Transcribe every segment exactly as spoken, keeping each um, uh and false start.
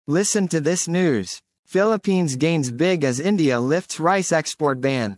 Listen to this news. Philippines gains big as India lifts rice export ban.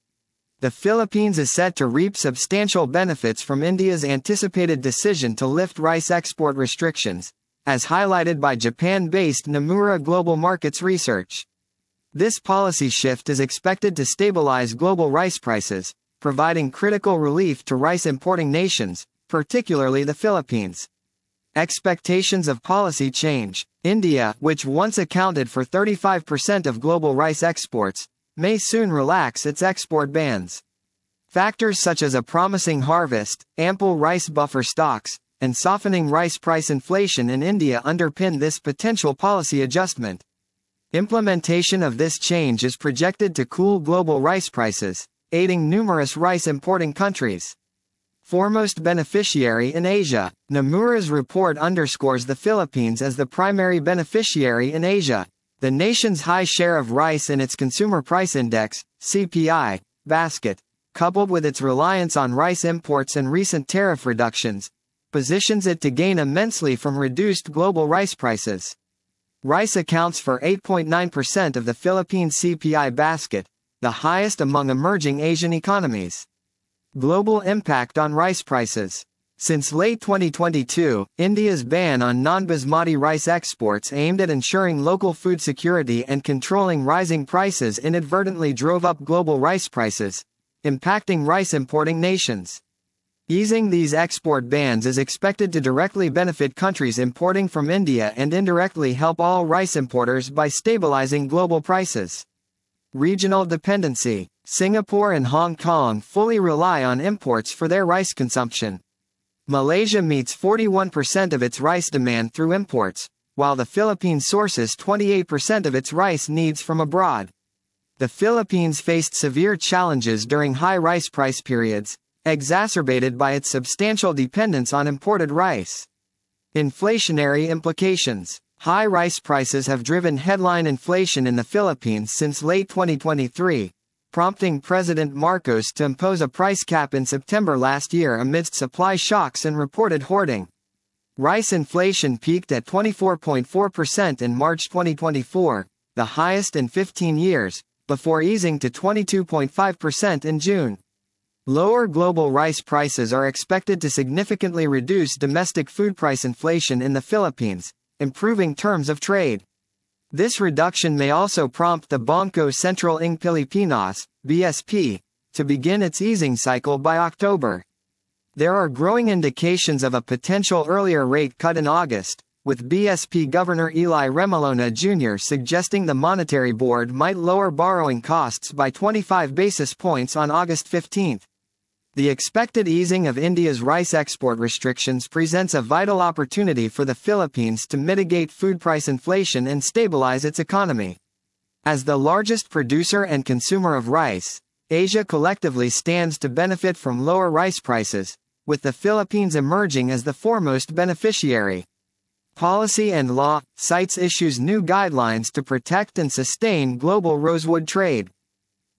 The Philippines is set to reap substantial benefits from India's anticipated decision to lift rice export restrictions, as highlighted by Japan-based Nomura Global Markets Research. This policy shift is expected to stabilize global rice prices, providing critical relief to rice importing nations, particularly the Philippines. Expectations of policy change. India, which once accounted for thirty-five percent of global rice exports, may soon relax its export bans. Factors such as a promising harvest, ample rice buffer stocks, and softening rice price inflation in India underpin this potential policy adjustment. Implementation of this change is projected to cool global rice prices, aiding numerous rice importing countries. Foremost beneficiary in Asia. Nomura's report underscores the Philippines as the primary beneficiary in Asia. The nation's high share of rice in its Consumer Price Index (C P I) basket, coupled with its reliance on rice imports and recent tariff reductions, positions it to gain immensely from reduced global rice prices. Rice accounts for eight point nine percent of the Philippines' C P I basket, the highest among emerging Asian economies. Global impact on rice prices. Since late twenty twenty-two, India's ban on non-basmati rice exports aimed at ensuring local food security and controlling rising prices inadvertently drove up global rice prices, impacting rice importing nations. Easing these export bans is expected to directly benefit countries importing from India and indirectly help all rice importers by stabilizing global prices. Regional dependency. Singapore and Hong Kong fully rely on imports for their rice consumption. Malaysia meets forty-one percent of its rice demand through imports, while the Philippines sources twenty-eight percent of its rice needs from abroad. The Philippines faced severe challenges during high rice price periods, exacerbated by its substantial dependence on imported rice. Inflationary implications. High rice prices have driven headline inflation in the Philippines since late twenty twenty-three, prompting President Marcos to impose a price cap in September last year amidst supply shocks and reported hoarding. Rice inflation peaked at twenty-four point four percent in March twenty twenty-four, the highest in fifteen years, before easing to twenty-two point five percent in June. Lower global rice prices are expected to significantly reduce domestic food price inflation in the Philippines, improving terms of trade. This reduction may also prompt the Bangko Sentral ng Pilipinas, B S P, to begin its easing cycle by October. There are growing indications of a potential earlier rate cut in August, with B S P Governor Eli Remolona Junior suggesting the Monetary Board might lower borrowing costs by twenty-five basis points on August fifteenth. The expected easing of India's rice export restrictions presents a vital opportunity for the Philippines to mitigate food price inflation and stabilize its economy. As the largest producer and consumer of rice, Asia collectively stands to benefit from lower rice prices, with the Philippines emerging as the foremost beneficiary. Policy and Law. CITES issues new guidelines to protect and sustain global rosewood trade.